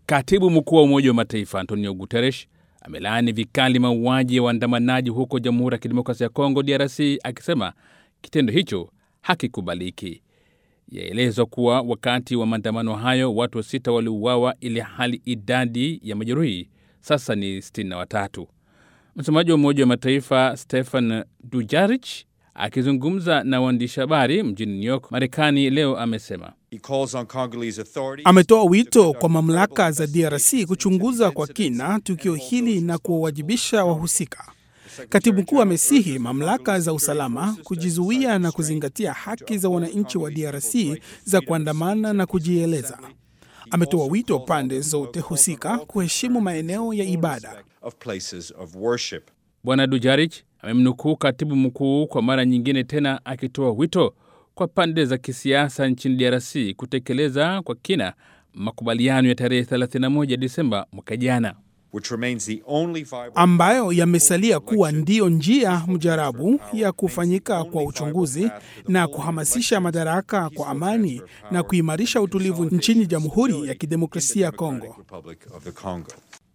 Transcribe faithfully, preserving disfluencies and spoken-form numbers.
Katibu mkuu wa Umoja wa Mataifa Antonio Guterres amelaani vikali mauaji ya waandamanaji huko Jamhuri ya Kidemokrasia ya Kongo D R C, akisema kitendo hicho hakikubaliki. Yaelezwa kuwa wakati wa maandamano hayo watu sita waliuawa, ili hali idadi ya majeruhi sasa ni sitini na watatu. Msemaji wa Umoja wa Mataifa Stefan Dujarric akizungumza na waandishi habari mjini New York, Marekani leo amesema ametoa wito kwa mamlaka za D R C kuchunguza kwa kina tukio hili na kuwajibisha wahusika. Katibu mkuu amesihi mamlaka za usalama kujizuia na kuzingatia haki za wananchi wa D R C za kuandamana na kujieleza. Ametoa wito pande zote husika kuheshimu maeneo ya ibada. Bwana Dujarric amemnukuu katibu mkuu kwa mara nyingine tena akitoa wito kwa pande za kisiasa nchini D R C kutekeleza kwa kina makubaliano ya tarehe thelathini na moja Disemba mwaka jana, ambayo yamesalia kuwa ndiyo njia mjarabu ya kufanyika kwa uchunguzi na kuhamasisha madaraka kwa amani na kuimarisha utulivu nchini Jamhuri ya Kidemokrasia ya Kongo.